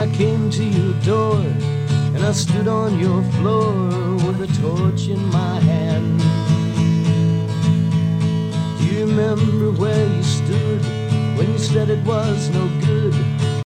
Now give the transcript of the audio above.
I came to your door, and I stood on your floor with a torch in my hand. Do you remember where you stood when you said it was no good?